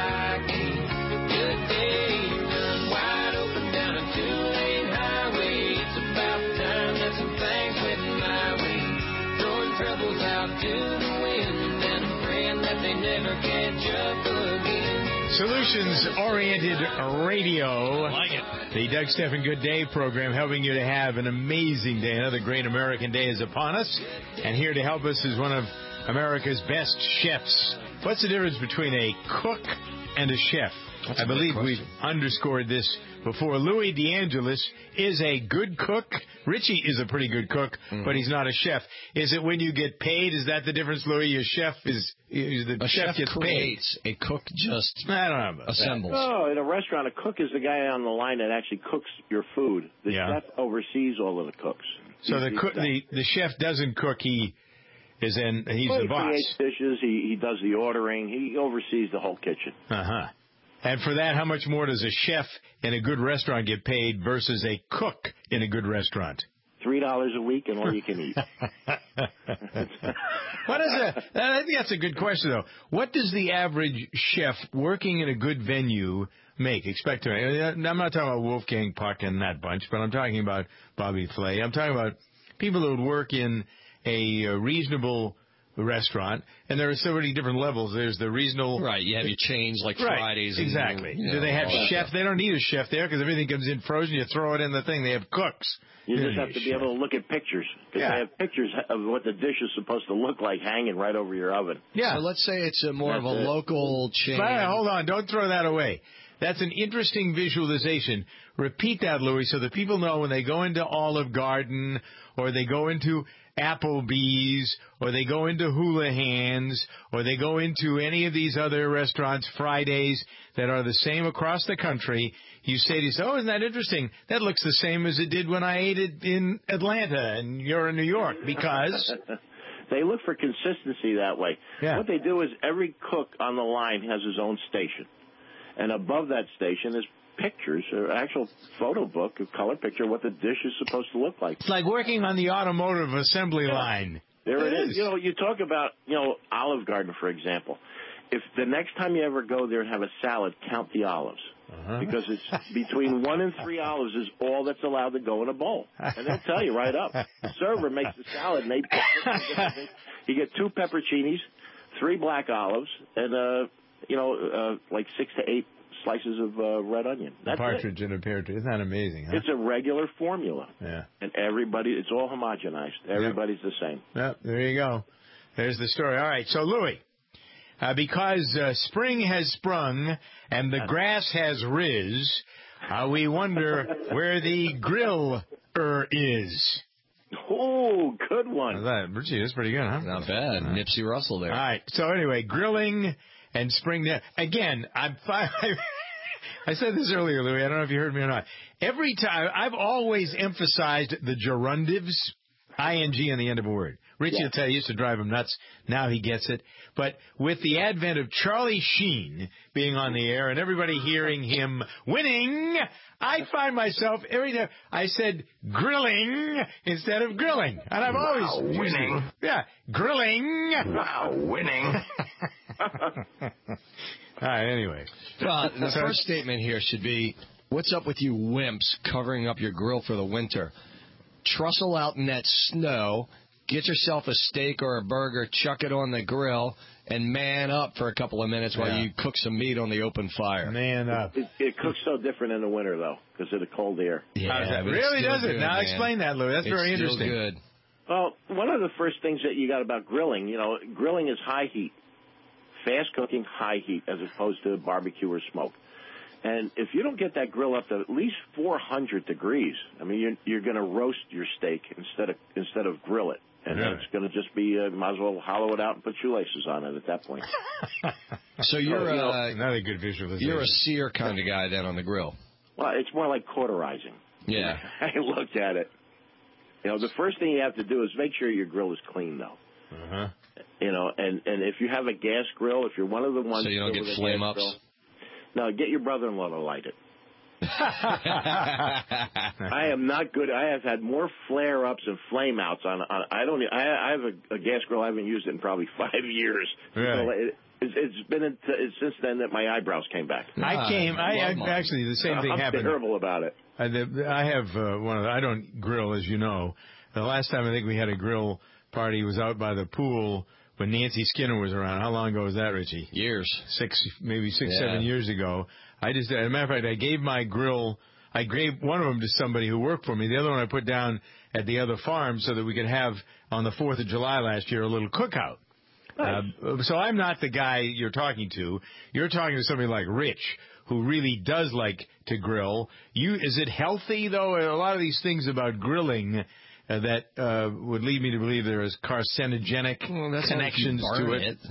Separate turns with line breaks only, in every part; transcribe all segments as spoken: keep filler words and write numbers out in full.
Rocky. Good day, done wide open down a two-lane highway. It's about time that some things went my way. Throwing troubles out to the wind and praying that they never catch up again.
Solutions-oriented radio.
I like it.
The Doug Stephan Good Day program, helping you to have an amazing day. Another great American day is upon us. And here to help us is one of America's best chefs. What's the difference between a cook and a chef? That's I believe we've underscored this before. Louis DeAngelis is a good cook. Richie is a pretty good cook, mm. but he's not a chef. Is it when you get paid? Is that the difference, Louis? Your chef is, is the
a
chef,
chef
gets
creates.
paid.
A cook just
I don't know about
assembles.
That.
Oh, in a restaurant, a cook is the guy on the line that actually cooks your food. The
yeah.
chef oversees all of the cooks.
So the cook, the the chef doesn't cook. He is in. He's
well,
the
he
boss.
He creates dishes. He he does the ordering. He oversees the whole kitchen.
Uh huh. And for that, how much more does a chef in a good restaurant get paid versus a cook in a good restaurant?
Three dollars a week and all you can eat.
What is a? I think that's a good question, though. What does the average chef working in a good venue make? Expect to make? I'm not talking about Wolfgang Puck and that bunch, but I'm talking about Bobby Flay. I'm talking about people who would work in a reasonable restaurant, and there are so many different levels. There's the reasonable...
Right, you have your chains like
right,
Fridays.
Exactly.
And, you know,
Do they have chef?
Stuff.
They don't need a chef there because everything comes in frozen. You throw it in the thing. They have cooks.
You just have to be able to look at pictures because
yeah.
they have pictures of what the dish is supposed to look like hanging right over your oven.
Yeah. So let's say it's a more
That's
of a
it.
local chain.
Right, hold on. Don't throw that away. That's an interesting visualization. Repeat that, Louis, so that people know when they go into Olive Garden or they go into Applebee's or they go into Houlihan's or they go into any of these other restaurants, Fridays, that are the same across the country. You say to yourself, oh, isn't that interesting? That looks the same as it did when I ate it in Atlanta and you're in New York because...
They look for consistency that way.
Yeah.
What they do is every cook on the line has his own station. And above that station is pictures, or actual photo book, a color picture of what the dish is supposed to look like.
It's like working on the automotive assembly
yeah.
line.
There it,
it
is.
is.
You know, you talk about, you know, Olive Garden, for example. If the next time you ever go there and have a salad, count the olives. Uh-huh. Because it's between one and three olives is all that's allowed to go in a bowl. And they'll tell you right up. The server makes the salad, and they you get two pepperoncinis, three black olives, and, uh, you know, uh, like six to eight slices of uh, red onion. That's
partridge
it.
and a pear tree. Isn't that amazing, huh?
It's a regular formula.
Yeah.
And everybody, it's all homogenized. Everybody's
yep.
the same.
Yep, there you go. There's the story. All right, so Louis, uh, because uh, spring has sprung and the grass has riz, uh, we wonder where the grill-er is.
Oh, good one.
That, Richie, that's pretty good, huh?
Not bad.
Right.
Nipsey Russell there.
All right, so anyway, grilling and spring. Again, I'm fine. I said this earlier, Louis. I don't know if you heard me or not. Every time, I've always emphasized the gerundives, I N G on the end of a word. Richie
yeah.
will tell you, used to drive him nuts. Now he gets it. But with the advent of Charlie Sheen being on the air and everybody hearing him winning, I find myself every time I said grilling instead of grilling. And I've
wow,
always
winning.
Yeah, grilling.
Wow, winning.
All right, anyway.
Well, the first statement here should be, what's up with you wimps covering up your grill for the winter? Trussel out in that snow, get yourself a steak or a burger, chuck it on the grill, and man up for a couple of minutes while
yeah.
you cook some meat on the open fire.
Man up.
It, it cooks so different in the winter, though, because of the cold air.
Yeah,
really does it?
Good,
now
man.
explain that, Lou. That's
it's
very
still
interesting.
Good.
Well, one of the first things that you got about grilling, you know, grilling is high heat. Fast cooking, high heat, as opposed to barbecue or smoke. And if you don't get that grill up to at least four hundred degrees, I mean, you're, you're going to roast your steak instead of instead of grill it. And
really?
It's going to just be, uh, might as well hollow it out and put shoelaces on it at that point.
So you're,
you know,
uh,
another good visualization.
You're a sear kind of guy then on the grill.
Well, it's more like cauterizing.
Yeah.
I looked at it. You know, the first thing you have to do is make sure your grill is clean, though.
Uh-huh.
You know, and, and if you have a gas grill, if you're one of the ones...
So you don't get flame ups?
Grill, no, get your brother-in-law to light it. I am not good. I have had more flare-ups and flame-outs on, on. I don't. I, I have a, a gas grill. I haven't used it in probably five years.
Really?
So it, It's, it's been in, it's since then that my eyebrows came back.
I came. I, I
mine.
actually the same thing
I'm
happened.
terrible about it.
I, the, I have uh, one of the, I don't grill, as you know. The last time I think we had a grill party was out by the pool when Nancy Skinner was around. How long ago was that, Richie?
Years.
Six, maybe six,
Yeah.
seven years ago. I just, as a matter of fact, I gave my grill, I gave one of them to somebody who worked for me. The other one I put down at the other farm so that we could have on the fourth of July last year a little cookout.
Nice.
Uh, so I'm not the guy you're talking to. You're talking to somebody like Rich, who really does like to grill. You, is it healthy though? A lot of these things about grilling uh, that uh, would lead me to believe there is carcinogenic
well, that's
connections to it.
it.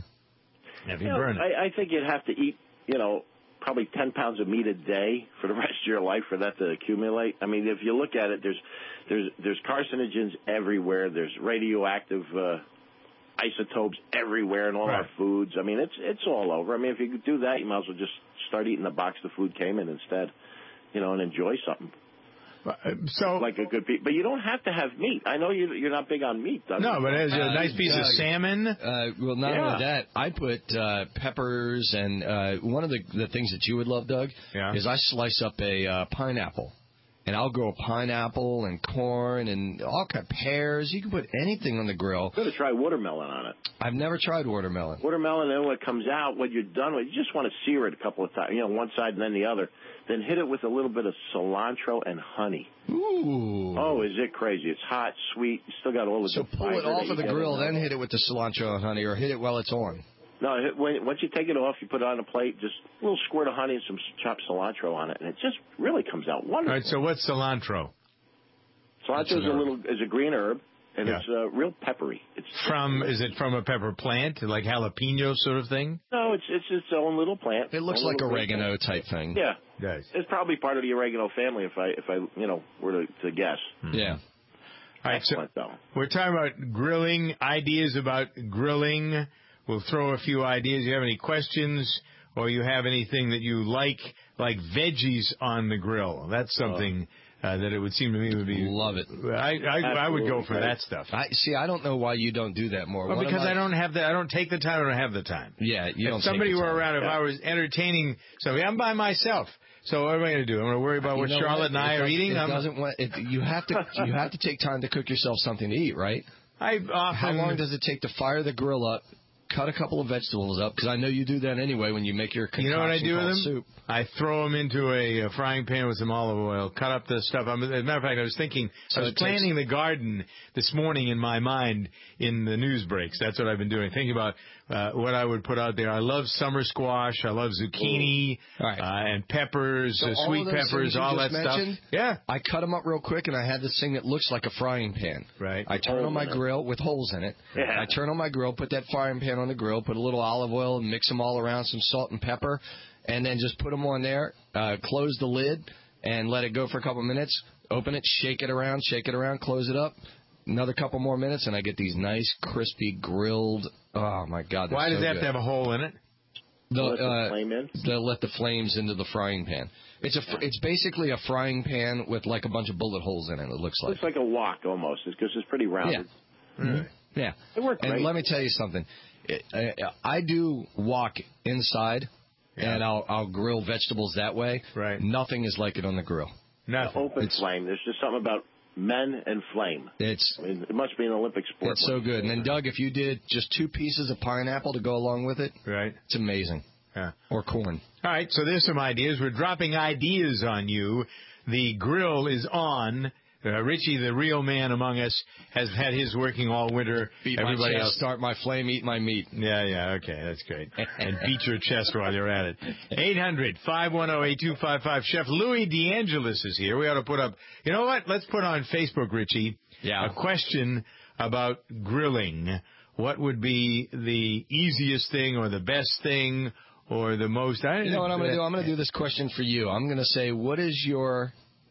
If you
You know,
burn it.
I, I think you'd have to eat, you know, probably ten pounds of meat a day for the rest of your life for that to accumulate. I mean, if you look at it, there's there's there's carcinogens everywhere. There's radioactive uh, isotopes everywhere in all
Right.
our foods. I mean, it's it's all over. I mean, if you could do that, you might as well just start eating the box the food came in instead, you know, and enjoy something
Uh, So
like a good piece. But you don't have to have meat. I know you, you're not big on meat, Doug.
no, but it's a
Uh,
nice piece of
Doug,
salmon.
Uh, well, not
Yeah.
only that, I put uh, peppers and uh, one of the, the things that you would love, Doug,
Yeah.
is I slice up a uh, pineapple. And I'll grow pineapple and corn and all kind of pears. You can put anything on the grill.
I'm going to try watermelon on it.
I've never tried watermelon.
Watermelon, then when it comes out, when you're done with it, you just want to sear it a couple of times, you know, one side and then the other. Then hit it with a little bit of cilantro and honey.
Ooh.
Oh, is it crazy? It's hot, sweet. You still got all the
So
good
pull it
fiber
off
that
of the
you get
grill,
in there.
then hit it with the cilantro and honey, or hit it while it's on.
No, hit- when, once you take it off, you put it on a plate, just a little squirt of honey and some chopped cilantro on it, and it just really comes out
All
wonderful.
right, so what's cilantro?
Cilantro is a little is a green herb, and
Yeah.
it's uh, real peppery. It's
From, is it from a pepper plant, like jalapeno sort of thing?
no, it's it's its own little plant.
It looks
Own
like
little green
oregano
plant.
type thing.
Yeah,
It does.
it's probably part of the oregano family if I if I you know were to, to guess.
Yeah.
All right, so
Excellent, though.
we're talking about grilling, ideas about grilling. We'll throw a few ideas. You have any questions or you have anything that you like, like veggies on the grill? That's something uh, that it would seem to me would be.
Love it.
I I, I would go
Absolutely
for
great.
that stuff.
I see. I don't know why you don't do that more.
Well,
One of
because
my-
I don't have the I don't take the time. I don't have the time.
Yeah, you don't.
If somebody
take the
were
time.
around, if I was entertaining somebody, I'm by myself. So what am I going to do? I'm going to worry about what
You know
Charlotte and
It
I are
doesn't-
eating.
It
I'm,
doesn't want, it, you have to. You have to take time to cook yourself something to eat, right?
I often.
How long does it take to fire the grill up, cut a couple of vegetables up? Because I know you do that anyway when you make your concoction
You know what I do with
called
them?
soup.
I throw them into a, a frying pan with some olive oil, cut up the stuff. I'm, as a matter of fact, I was thinking,
So
I was
it takes-
planning the garden this morning in my mind in the news breaks. That's what I've been doing, thinking about uh, what I would put out there. I love summer squash. I love zucchini
All right.
uh, and peppers,
So
uh,
all
sweet
of those
peppers,
things you
all
just
that
mentioned,
stuff. Yeah,
I cut them up real quick, and I have this thing that looks like a frying pan.
right.
I turn
Holes
on my
in it.
grill with holes in it.
Yeah.
I turn on my grill, put that frying pan on the grill, put a little olive oil, and mix them all around, some salt and pepper, and then just put them on there. Uh, close the lid and let it go for a couple minutes. Open it, shake it around, shake it around, close it up. Another couple more minutes, and I get these nice, crispy, grilled. Oh my God! they're
Why does
so
it have
good.
to have a hole in it?
The,
Let the
uh,
flame in?
They'll let the flames into the frying pan. It's a fr- it's basically a frying pan with like a bunch of bullet holes in it. It looks like.
Looks like a wok almost because it's pretty rounded.
Yeah. Yeah.
It worked
And
great.
let me tell you something. It, uh, I do walk inside,
Yeah.
and I'll I'll grill vegetables that way.
Right.
Nothing is like it on the grill.
Nothing.
Open
It's-
flame. There's just something about men and flame.
It's
I mean, it must be an Olympic sport.
it's so good. And then Doug, if you did just two pieces of pineapple to go along with it,
Right.
it's amazing.
Yeah.
Or corn.
All right, so there's some ideas. We're dropping ideas on you. The grill is on. Uh, Richie, the real man among us, has had his working all winter.
Beat
Everybody
my chest,
else.
start my flame, eat my meat.
Yeah, yeah, okay, that's great. And beat your chest while you're at it. eight hundred, five one zero, eight two five five. Chef Louis DeAngelis is here. We ought to put up, you know what? Let's put on Facebook, Richie,
Yeah.
a question about grilling. What would be the easiest thing or the best thing or the most... I,
You know what I'm going to do? I'm going to do this question for you. I'm going to say, what is your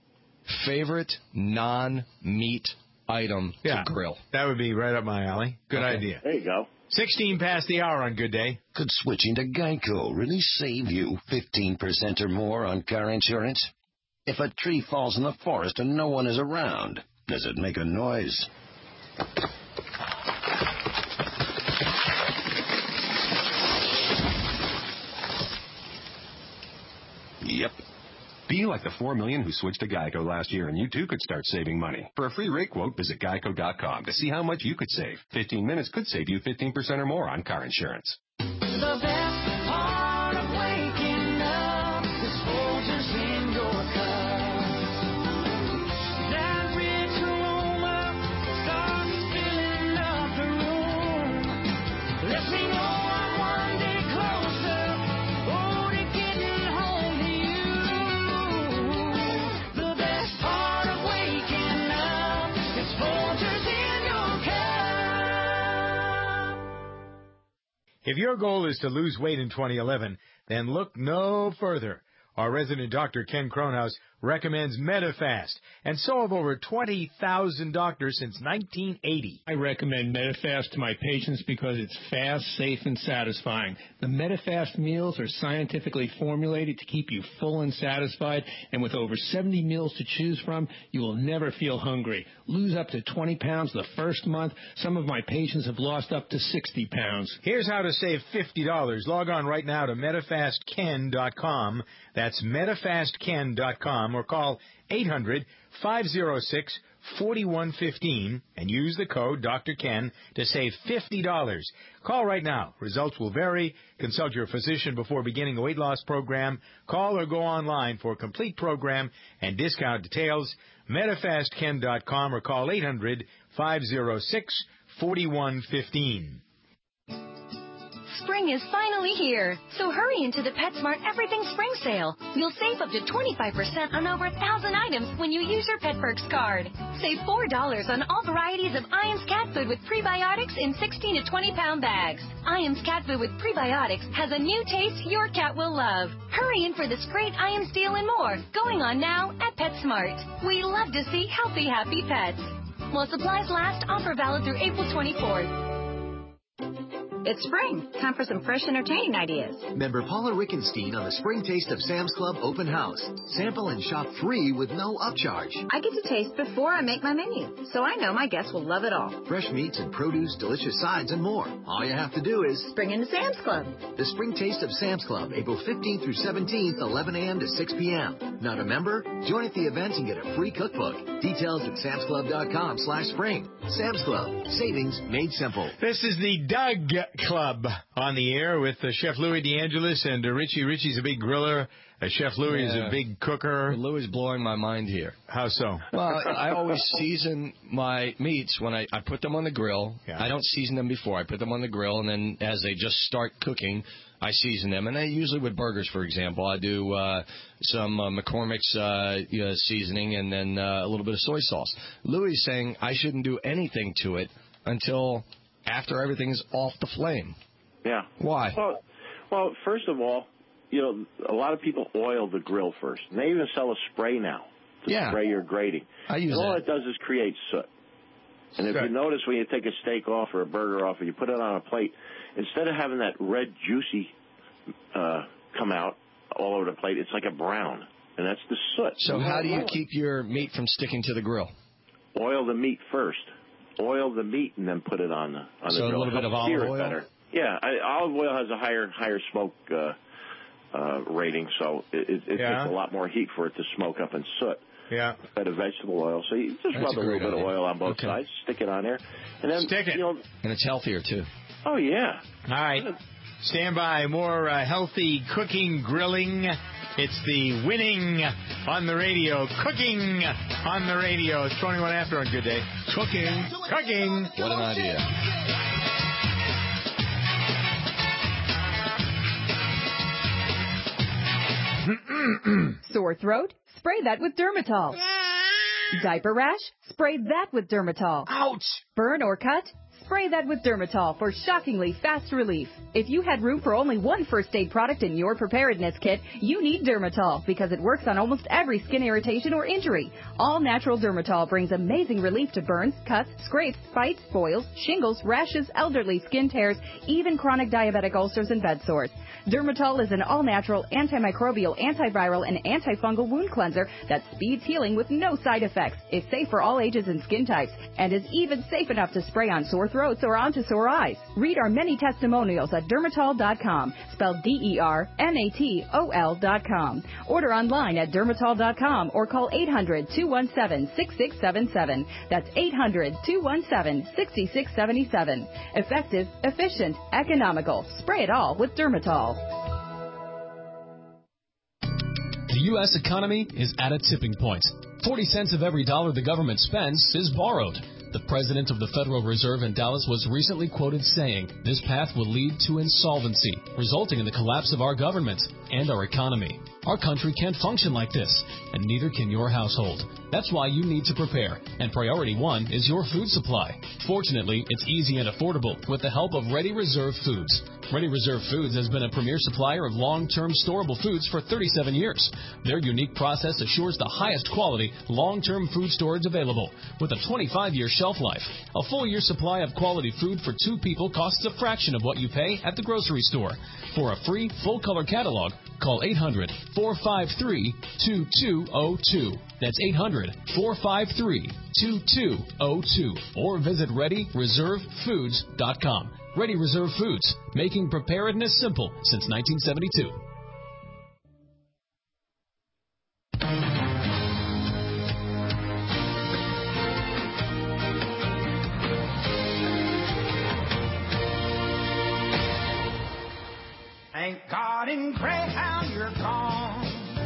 favorite non-meat item
Yeah.
to grill?
That would be right up my alley. Good
Okay.
idea.
There you go.
sixteen past the hour on Good Day.
Could switching to Geico really save you fifteen percent or more on car insurance? If a tree falls in the forest and no one is around, does it make a noise?
Yep. Be like the four million who switched to Geico last year, and you too could start saving money. For a free rate quote, visit geico dot com to see how much you could save. fifteen minutes could save you fifteen percent or more on car insurance.
The best part of waking up is Folgers in your cup. That rich aroma starts filling up the room. Lets me know I'm one day closer, oh, to getting home to you. The best part of waking up is Folgers in your cup.
If your goal is to lose weight in twenty eleven, then look no further. Our resident doctor, Ken Kronhaus, recommends Medifast, and so have over twenty thousand doctors since nineteen eighty.
I recommend Medifast to my patients because it's fast, safe, and satisfying. The Medifast meals are scientifically formulated to keep you full and satisfied, and with over seventy meals to choose from, you will never feel hungry. Lose up to twenty pounds the first month. Some of my patients have lost up to sixty pounds.
Here's how to save fifty dollars. Log on right now to medifast ken dot com. That's medifast ken dot com, or call eight hundred, five oh six, four one one five and use the code Doctor Ken to save fifty dollars. Call right now. Results will vary. Consult your physician before beginning a weight loss program. Call or go online for a complete program and discount details. medifast ken dot com or call eight hundred, five oh six, four one one five.
Spring is finally here, so hurry into the PetSmart Everything Spring Sale. You'll save up to twenty-five percent on over one thousand items when you use your PetPerks card. Save four dollars on all varieties of Iams cat food with prebiotics in sixteen to twenty pound bags. Iams cat food with prebiotics has a new taste your cat will love. Hurry in for this great Iams deal and more, going on now at PetSmart. We love to see healthy, happy pets. While supplies last, offer valid through April twenty-fourth.
It's spring. Time for some fresh, entertaining ideas.
Member Paula Rickenstein on the Spring Taste of Sam's Club open house. Sample and shop free with no upcharge.
I get to taste before I make my menu, so I know my guests will love it all.
Fresh meats and produce, delicious sides, and more. All you have to do is
spring into Sam's Club.
The Spring Taste of Sam's Club, April fifteenth through seventeenth, eleven a.m. to six p.m. Not a member? Join at the event and get a free cookbook. Details at samsclub.com slash spring. Sam's Club. Savings made simple.
This is the Doug Club on the air with uh, Chef Louis DeAngelis and uh, Richie. Richie's a big griller. Uh, Chef Louis yeah. is a big cooker.
Louis is blowing my mind here.
How so?
Well, I always season my meats when I, I put them on the grill.
Yeah.
I don't season them before. I put them on the grill, and then as they just start cooking, I season them. And I usually with burgers, for example, I do uh, some uh, McCormick's uh, you know, seasoning and then uh, a little bit of soy sauce. Louis is saying I shouldn't do anything to it until after everything's off the flame.
Yeah.
Why?
Well, well, first of all, you know, a lot of people oil the grill first. And they even sell a spray now to
yeah.
spray your grating.
I use
and all
that.
it does is create soot. And if
Good.
you notice when you take a steak off or a burger off and you put it on a plate, instead of having that red juicy uh, come out all over the plate, it's like a brown. And that's the soot.
So how do you keep your meat from sticking to the grill?
Oil the meat first. Oil the meat and then put it on the on the
so
grill.
a little bit of olive oil?
Better. Yeah, I, olive oil has a higher higher smoke uh, uh, rating, so it, it, it
yeah.
takes a lot more heat for it to smoke up and soot.
Yeah.
Instead of vegetable oil. So you just
That's
rub a,
a
little bit
idea.
of oil on both
okay.
sides, stick it on there. And then,
Stick it.
You know,
and it's healthier, too.
Oh, yeah.
All right. Stand by. More uh, healthy cooking, grilling. It's the winning on the radio. Cooking on the radio. It's twenty-one after on Good Day. Cooking. Cooking.
What an idea.
Sore throat? Spray that with Dermatol. Diaper rash? Spray that with Dermatol.
Ouch!
Burn or cut? Spray that with Dermatol for shockingly fast relief. If you had room for only one first aid product in your preparedness kit, you need Dermatol because it works on almost every skin irritation or injury. All natural Dermatol brings amazing relief to burns, cuts, scrapes, bites, boils, shingles, rashes, elderly skin tears, even chronic diabetic ulcers and bed sores. Dermatol is an all-natural, antimicrobial, antiviral, and antifungal wound cleanser that speeds healing with no side effects, is safe for all ages and skin types, and is even safe enough to spray on sore sore throats, or onto sore eyes. Read our many testimonials at dermatol dot com, spelled D E R M A T O L dot com. Order online at dermatol dot com or call eight hundred, two one seven, six six seven seven. That's eight hundred, two one seven, six six seven seven. Effective, efficient, economical. Spray it all with Dermatol.
The U S economy is at a tipping point. forty cents of every dollar the government spends is borrowed. The president of the Federal Reserve in Dallas was recently quoted saying, "This path will lead to insolvency, resulting in the collapse of our government and our economy. Our country can't function like this, and neither can your household. That's why you need to prepare, and priority one is your food supply. Fortunately, it's easy and affordable with the help of Ready Reserve Foods. Ready Reserve Foods has been a premier supplier of long-term storable foods for thirty-seven years. Their unique process assures the highest quality, long-term food storage available, with a twenty-five year shelf life. A full year supply of quality food for two people costs a fraction of what you pay at the grocery store. For a free, full-color catalog, call eight hundred, four five three, two two zero two. That's eight hundred, four five three, two two zero two. Or visit ready reserve foods dot com. Ready Reserve Foods, making preparedness simple since nineteen seventy-two.
Thank God in Greyhound you're gone.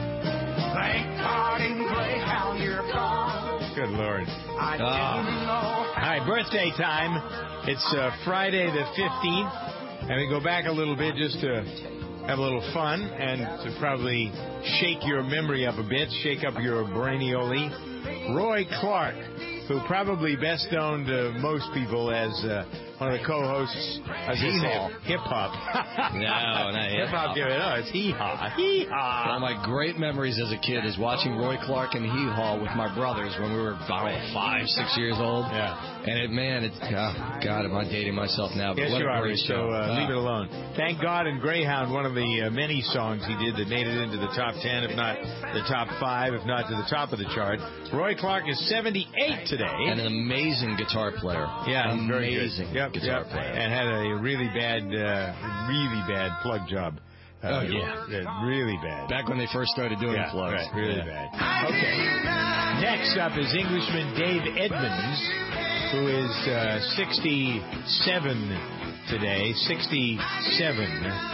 Thank God in Greyhound you're gone.
Good Lord.
I didn't know.
All right, birthday time. It's uh, Friday the fifteenth, and we go back a little bit just to have a little fun and to probably shake your memory up a bit, shake up your brainioli. Roy Clark, who probably best known to most people as uh, one of the co-hosts of Hip Hop.
No, not Hip Hop.
No, it's Hee Haw. Hee Haw.
One of my great memories as a kid is watching Roy Clark and Hee Haw with my brothers when we were, I don't know, five, six years old.
Yeah.
And it, man, it's, oh, God, am I dating myself now? But
Yes,
what
you
a
are.
great
So
show.
uh,
Ah.
leave it alone. Thank God in Greyhound, one of the uh, many songs he did that made it into the top ten, if not the top five, if not to the top of the chart. Roy Clark is seventy-eight today.
And an amazing guitar player.
Yeah, he's very good.
amazing
Yep,
guitar
yep.
player.
And had a really bad, uh, really bad plug job. Uh,
Oh, yeah.
Really bad.
Back when they first started doing
yeah,
plugs.
Right, really
Yeah.
bad. Okay. Next up is Englishman Dave Edmunds, who is uh, sixty-seven today. sixty-seven.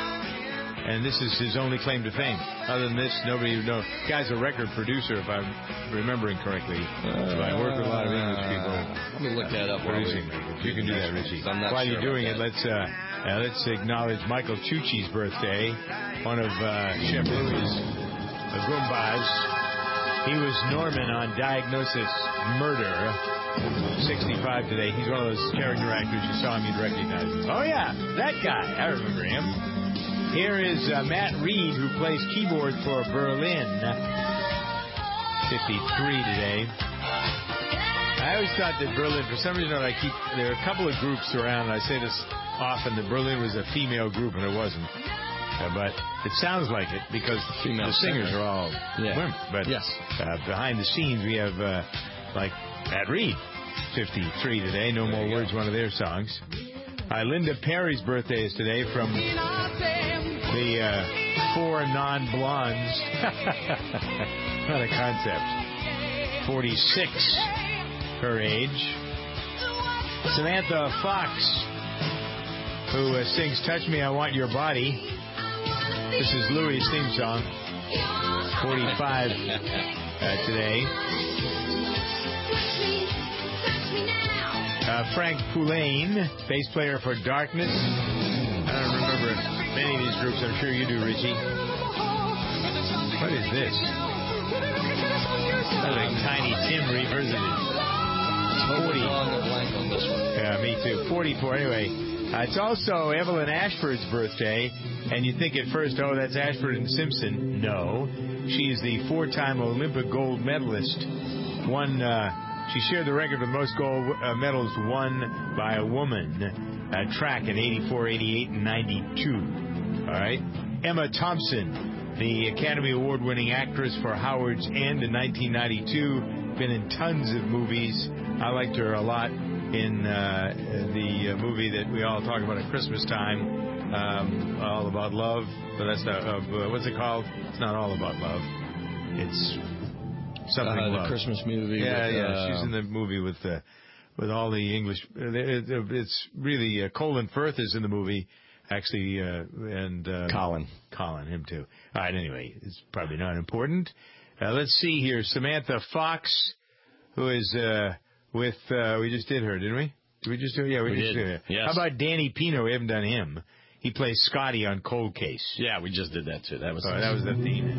And this is his only claim to fame. Other than this, nobody would know. Guy's a record producer, if I'm remembering correctly. So I work with a lot of English people.
Let me look that up. while we-
Producing. You can do that, Richie.
I'm not
While
sure
you're doing it,
about
let's uh, uh, let's acknowledge Michael Tucci's birthday, one of uh, Chef Louis' Goombas. He was Norman on Diagnosis Murder. sixty-five today. He's one of those character actors. You saw him, you'd recognize him. Oh yeah, that guy. I remember him. Here is uh, Matt Reed, who plays keyboard for Berlin. fifty-three today. I always thought that Berlin, for some reason, I keep there are a couple of groups around. And I say this often that Berlin was a female group, and it wasn't. Uh, but it sounds like it because
Female
the singers
singer.
are all
Yeah.
women. But
Yes.
uh, behind the scenes, we have uh, like Matt Reed, fifty-three today. No More Words, one of their songs. Uh, Linda Perry's birthday is today, from the uh, four non-blondes. Not a concept. forty-six, her age. Samantha Fox, who uh, sings Touch Me, I Want Your Body. This is Louis' theme song. forty-five uh, today. Uh, Frank Poulain, bass player for Darkness. I don't remember many of these groups. I'm sure you do, Richie. What is this? Sounds like Tiny Tim revisited.
Totally drawing a blank on this one.
Yeah, me too. forty-four. Anyway, uh, it's also Evelyn Ashford's birthday, and you think at first, oh, that's Ashford and Simpson. No, she is the four-time Olympic gold medalist. One. Uh, She shared the record with most gold uh, medals won by a woman. Uh, track in eighty-four, eighty-eight, and ninety-two. All right. Emma Thompson, the Academy Award-winning actress for Howard's End in nineteen ninety-two. Been in tons of movies. I liked her a lot in uh, the uh, movie that we all talk about at Christmas time, um, All About Love. But that's not, uh, what's it called? It's not All About Love. It's something
uh, the
love.
Christmas movie.
Yeah,
with,
yeah.
Uh,
She's in the movie with uh, with all the English. Uh, it, it, it's really uh, Colin Firth is in the movie, actually, uh, and uh,
Colin.
Colin, him too. All right. Anyway, it's probably not important. Uh, let's see here. Samantha Fox, who is uh, with. Uh, we just did her, didn't we? Did we just do? Yeah, we,
we
just
did.
did her.
Yes.
How about Danny Pino? We haven't done him. He plays Scotty on Cold Case.
Yeah, we just did that too. That was
oh, that was the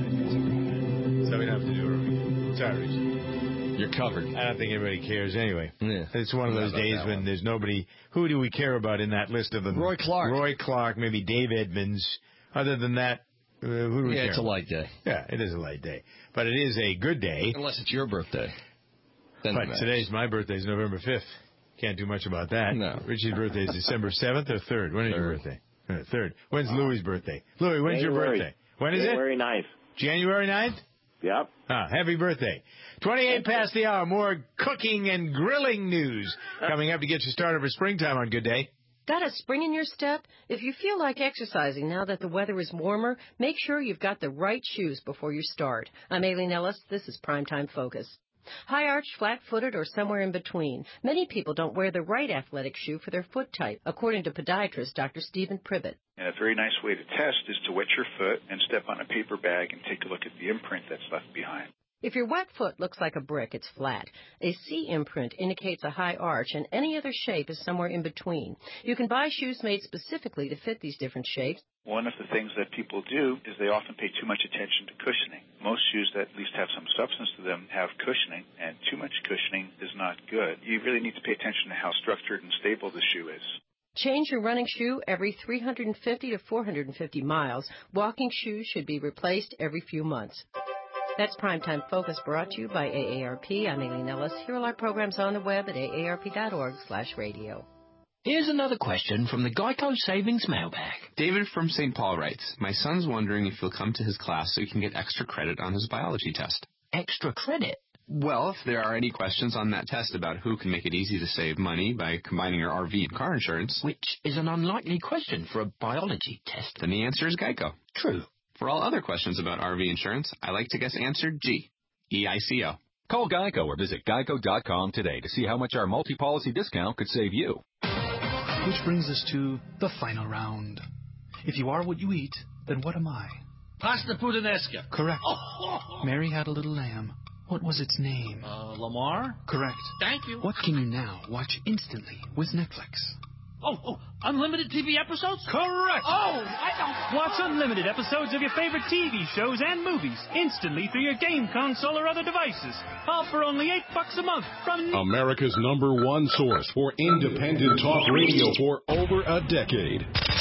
theme. So we don't have to do it again. Sorry.
You're covered.
I don't think anybody cares anyway.
Yeah.
It's one of those days when there's nobody. Who do we care about in that list of them?
Roy Clark.
Roy Clark, maybe Dave Edmonds. Other than that, uh, who do we
yeah,
care
it's a
about?
light day.
Yeah, it is a light day. But it is a good day.
Unless it's your birthday. Then
but today's my birthday is November fifth. Can't do much about that.
No.
Richie's birthday is December seventh or third? When is third. your birthday? Uh, third. When's wow. Louis' birthday? Louis, when's
January.
your birthday? When is
January
it?
January ninth.
January ninth?
Yep.
Ah, happy birthday. twenty-eight past the hour. More cooking and grilling news coming up to get you started for springtime on Good Day.
Got a spring in your step? If you feel like exercising now that the weather is warmer, make sure you've got the right shoes before you start. I'm Aileen Ellis. This is Primetime Focus. High arch, flat-footed, or somewhere in between. Many people don't wear the right athletic shoe for their foot type, according to podiatrist Doctor Stephen Pribbett.
And a very nice way to test is to wet your foot and step on a paper bag and take a look at the imprint that's left behind.
If your wet foot looks like a brick, it's flat. A C imprint indicates a high arch, and any other shape is somewhere in between. You can buy shoes made specifically to fit these different shapes.
One of the things that people do is they often pay too much attention to cushioning. Most shoes that at least have some substance to them have cushioning, and too much cushioning is not good. You really need to pay attention to how structured and stable the shoe is.
Change your running shoe every three hundred fifty to four hundred fifty miles. Walking shoes should be replaced every few months. That's Primetime Focus, brought to you by A A R P. I'm Aileen Ellis. Here are our programs on the web at A A R P dot org slash radio.
Here's another question from the Geico Savings Mailbag.
David from Saint Paul writes, my son's wondering if he'll come to his class so he can get extra credit on his biology test.
Extra credit?
Well, if there are any questions on that test about who can make it easy to save money by combining your R V and car insurance...
Which is an unlikely question for a biology test.
Then the answer is Geico.
True.
For all other questions about R V insurance, I like to guess answer G, E I C O.
Call Geico or visit geico dot com today to see how much our multi-policy discount could save you.
Which brings us to the final round. If you are what you eat, then what am I?
Pasta puttanesca.
Correct.
Oh.
Mary had a little lamb. What was its name?
Uh, Lamar?
Correct.
Thank you.
What can you now watch instantly with Netflix?
Oh, oh, unlimited T V episodes?
Correct.
Oh, I don't...
Watch unlimited episodes of your favorite T V shows and movies instantly through your game console or other devices. All for only eight bucks a month from...
America's number one source for independent talk radio for over a decade.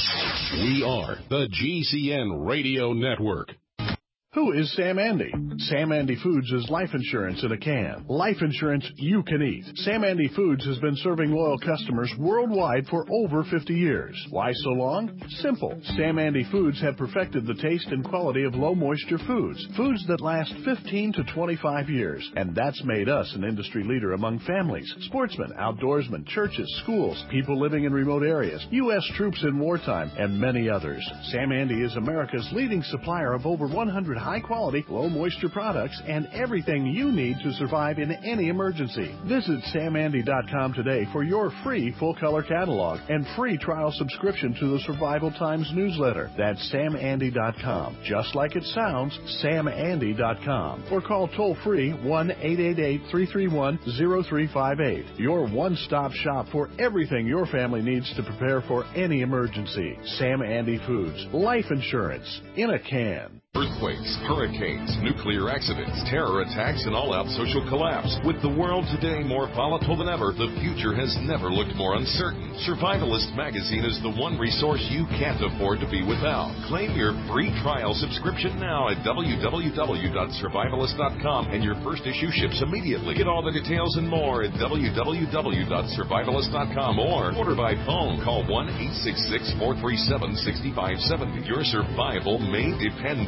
We are the G C N Radio Network.
Who is Sam Andy? Sam Andy Foods is life insurance in a can. Life insurance you can eat. Sam Andy Foods has been serving loyal customers worldwide for over fifty years. Why so long? Simple. Sam Andy Foods have perfected the taste and quality of low-moisture foods. Foods that last fifteen to twenty-five years. And that's made us an industry leader among families, sportsmen, outdoorsmen, churches, schools, people living in remote areas, U S troops in wartime, and many others. Sam Andy is America's leading supplier of over one hundred high-quality, low-moisture products and everything you need to survive in any emergency. Visit sam andy dot com today for your free full-color catalog and free trial subscription to the Survival Times newsletter. That's sam andy dot com. Just like it sounds, sam andy dot com. Or call toll-free one eight eight eight, three three one, zero three five eight. Your one-stop shop for everything your family needs to prepare for any emergency. Sam Andy Foods. Life insurance in a can.
Earthquakes, hurricanes, nuclear accidents, terror attacks, and all-out social collapse. With the world today more volatile than ever, the future has never looked more uncertain. Survivalist magazine is the one resource you can't afford to be without. Claim your free trial subscription now at w w w dot survivalist dot com, and your first issue ships immediately. Get all the details and more at w w w dot survivalist dot com or order by phone. Call one eight six six, four three seven, six five seven zero. Your survival may depend on it.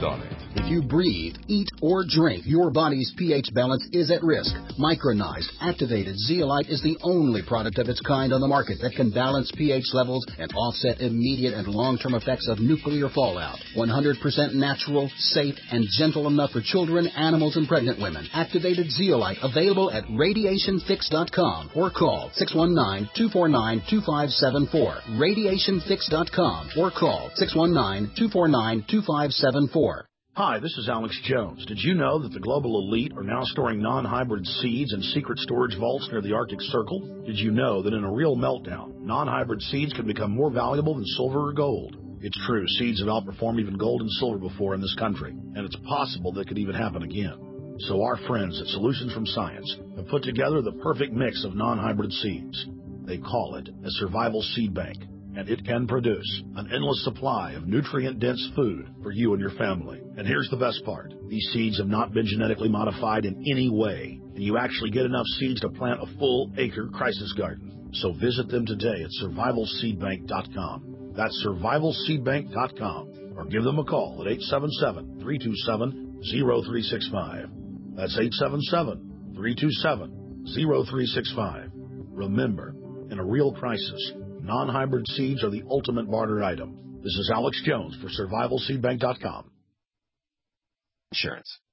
If you breathe, eat, or drink, your body's pH balance is at risk. Micronized, activated zeolite is the only product of its kind on the market that can balance pH levels and offset immediate and long-term effects of nuclear fallout. one hundred percent natural, safe, and gentle enough for children, animals, and pregnant women. Activated zeolite available at radiation fix dot com or call six one nine, two four nine, two five seven four. radiation fix dot com or call six one nine, two four nine, two five seven four.
Hi, this is Alex Jones. Did you know that the global elite are now storing non-hybrid seeds in secret storage vaults near the Arctic Circle? Did you know that in a real meltdown, non-hybrid seeds can become more valuable than silver or gold? It's true, seeds have outperformed even gold and silver before in this country, and it's possible that could even happen again. So our friends at Solutions from Science have put together the perfect mix of non-hybrid seeds. They call it a survival seed bank, and it can produce an endless supply of nutrient-dense food for you and your family. And here's the best part. These seeds have not been genetically modified in any way, and you actually get enough seeds to plant a full-acre crisis garden. So visit them today at survival seed bank dot com. That's survival seed bank dot com, or give them a call at eight seven seven, three two seven, zero three six five. That's eight seven seven, three two seven, zero three six five. Remember, in a real crisis, non-hybrid seeds are the ultimate barter item. This is Alex Jones for survival seed bank dot com.
Insurance.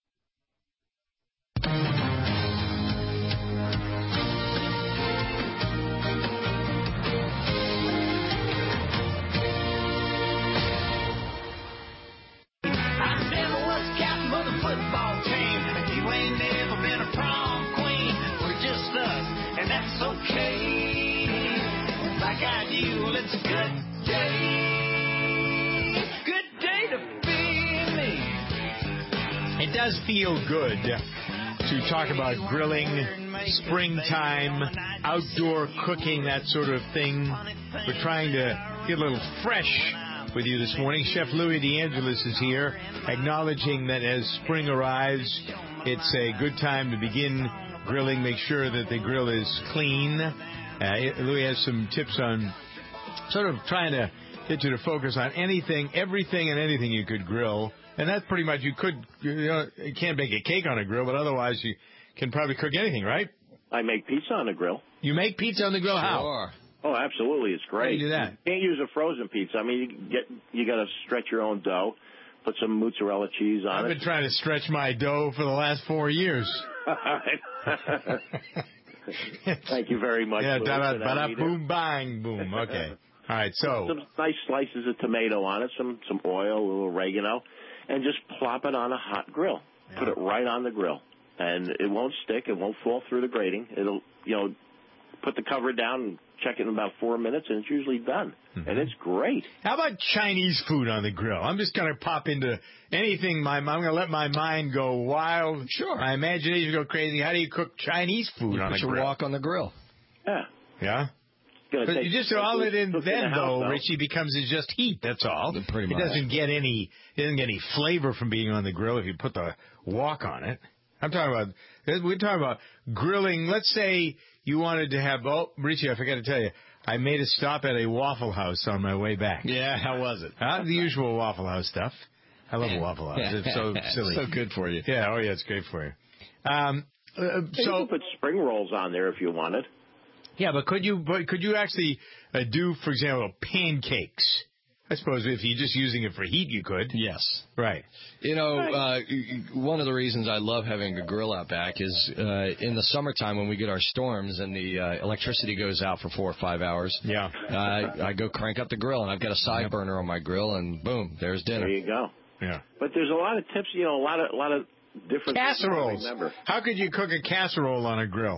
I never was captain of the football team. You ain't never been a prom queen. We're just us, and that's okay. I got you, well, it's a good day. Good day to be me.
It does feel good to talk about grilling, springtime, outdoor cooking, that sort of thing. We're trying to get a little fresh with you this morning. Chef Louis DeAngelis is here, acknowledging that as spring arrives, it's a good time to begin grilling. Make sure that the grill is clean. Uh, Louis has some tips on sort of trying to get you to focus on anything, everything and anything you could grill. And that's pretty much, you could, you know, you can't bake a cake on a grill, but otherwise you can probably cook anything, right?
I make pizza on the grill.
You make pizza on the grill? How?
Oh, absolutely. It's great.
How do you do that?
You can't use a frozen pizza. I mean, you get you got to stretch your own dough, put some mozzarella cheese on
I've
it.
been trying to stretch my dough for the last four years.
Thank you very much.
Yeah,
Louis,
da
for
da
that
da
either.
boom bang boom. Okay. All right. So
some nice slices of tomato on it, some some oil, a little oregano, and just plop it on a hot grill. Yeah. Put it right on the grill, and it won't stick. It won't fall through the grating. It'll, you know, put the cover down and check it in about four minutes, and it's usually done. Mm-hmm. And it's great.
How about Chinese food on the grill? I'm just going to pop into anything. My I'm going to let my mind go wild.
Sure.
My imagination go crazy. How do you cook Chinese food
you
on
put
a
your
grill?
wok on the grill.
Yeah.
Yeah? But you just all it in then, though, though, Richie, becomes is just heat. That's all.
Pretty
it
much.
doesn't get any. It doesn't get any flavor from being on the grill if you put the wok on it. I'm talking about. We're talking about grilling. Let's say you wanted to have. Oh, Richie, I forgot to tell you. I made a stop at a Waffle House on my way back.
Yeah, how was it?
Uh, the usual Waffle House stuff. I love Waffle House. It's so silly.
So good for you.
Yeah. Oh, yeah. It's great for you. Um, uh,
hey,
so
you could put spring rolls on there if you wanted.
Yeah, but could you but could you actually uh, do, for example, pancakes? I suppose if you're just using it for heat, you could.
Yes.
Right.
You know, uh, one of the reasons I love having a grill out back is uh, in the summertime when we get our storms and the uh, electricity goes out for four or five hours.
Yeah.
Uh, I go crank up the grill, and I've got a side burner on my grill, and boom, there's dinner.
There you go.
Yeah.
But there's a lot of tips, you know, a lot of a lot of different
casseroles. How could you cook a casserole on a grill?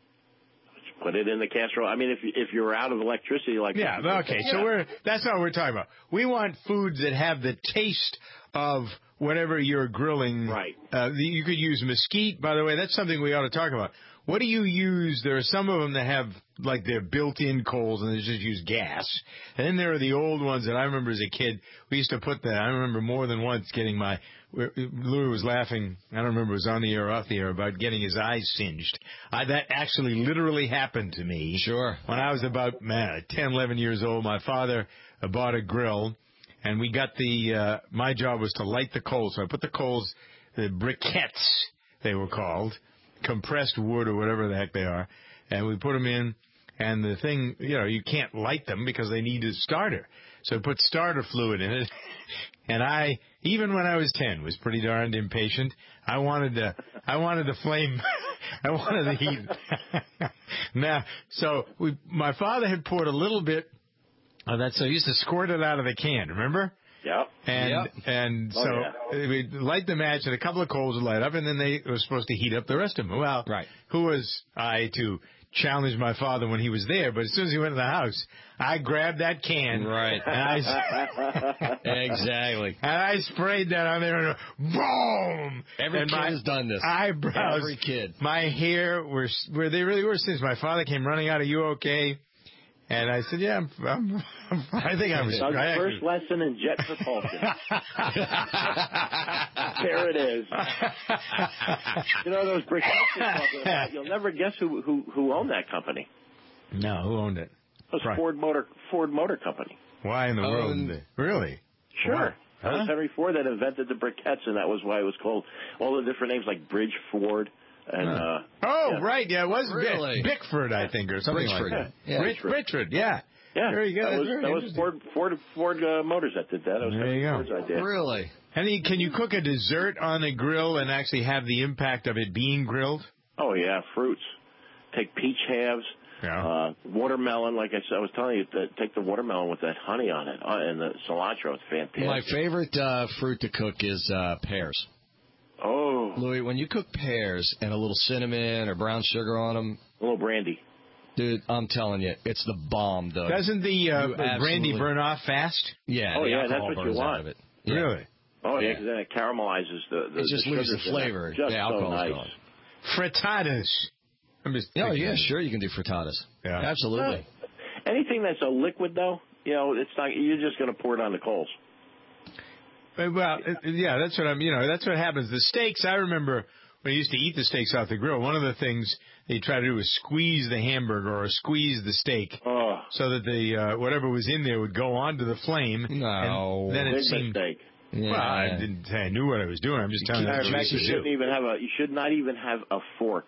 Put it in the casserole. I mean, if if you're out of electricity, like
yeah, okay. Yeah. So we're that's not what we're talking about. We want foods that have the taste of whatever you're grilling.
Right.
Uh, you could use mesquite, by the way. That's something we ought to talk about. What do you use? There are some of them that have like their built-in coals and they just use gas. And then there are the old ones that I remember as a kid. We used to put that. I remember more than once getting my. Louis was laughing. I don't remember if it was on the air or off the air about getting his eyes singed. I, that actually literally happened to me.
Sure.
When I was about man ten, eleven years old, my father bought a grill. and we got the. Uh, my job was to light the coals. So I put the coals, the briquettes they were called, compressed wood or whatever the heck they are, and we put them in. And the thing, you know, you can't light them because they need a starter. So I put starter fluid in it. And I, even when I was ten, was pretty darned impatient. I wanted to, I wanted to flame, I wanted the heat. Now, so we, my father had poured a little bit of that, so he used to squirt it out of the can, remember?
Yep.
And
yep.
and
oh,
so
yeah.
we'd light the match, and a couple of coals would light up, and then they were supposed to heat up the rest of them. Well,
right.
Who was I to challenge my father when he was there? But as soon as he went to the house, I grabbed that can.
Right.
And I,
exactly.
And I sprayed that on there, and boom!
Every
and
kid
my
has done this.
Eyebrows.
Every kid.
My hair were where they really were. Since my father came running out, "Are you okay?" And I said, "Yeah, I'm. I'm, I'm I think I was."
Doug's
I
first lesson in jet propulsion. There it is. You know those briquettes you're talking about. You'll never guess who who who owned that company.
No, who owned it?
It was
right.
Ford Motor Ford Motor Company.
Why in the world?
Um,
really?
Sure.
Wow.
That
huh?
was Henry Ford that invented the briquettes, and that was why it was called all the different names like Bridge Ford. And, uh,
oh,
yeah.
right, yeah, it was
really?
Bickford, I think, or something
Richford.
like that.
Yeah.
Rich, Richford, yeah.
Yeah,
there you go.
That was, that was Ford Ford Ford uh, Motors that did that. That was
there you go.
Ford's idea.
Really?
And you, can you cook a dessert on a grill and actually have the impact of it being grilled?
Oh yeah, fruits. Take peach halves.
Yeah.
Uh, watermelon, like I said, I was telling you, to take the watermelon with that honey on it, uh, and the cilantro. It's fantastic.
My favorite uh, fruit to cook is uh, pears.
Oh.
Louis, when you cook pears and a little cinnamon or brown sugar on them.
A little brandy.
Dude, I'm telling you, it's the bomb, though.
Doesn't the uh, brandy burn off fast?
Yeah.
Oh,
the
yeah, that's
alcohol
what
burns
you
out
want.
of it. Yeah.
Really?
Oh, yeah,
Yeah.
because then it caramelizes the, the
It just
the
leaves the
sugars in
flavor.
it. Just
The alcohol's
so nice.
gone.
Frittatas. I'm just
Oh,
thinking
yeah,
of it.
sure, you can do frittatas.
Yeah.
Absolutely.
Uh, anything that's a liquid, though, you know, it's not. You're just going to pour it on the coals.
Uh, Well, uh, yeah, that's what I'm. You know, that's what happens. The steaks. I remember when I used to eat the steaks off the grill. One of the things they try to do is squeeze the hamburger or squeeze the steak,
oh.
so that the uh, whatever was in there would go onto the flame.
No,
and then it
Big
seemed.
mistake.
Yeah.
Well, I didn't say I knew what I was doing. I'm just telling you.
Matter
What
of
I
fact, you
used to
shouldn't
do.
even have a. You should not even have a fork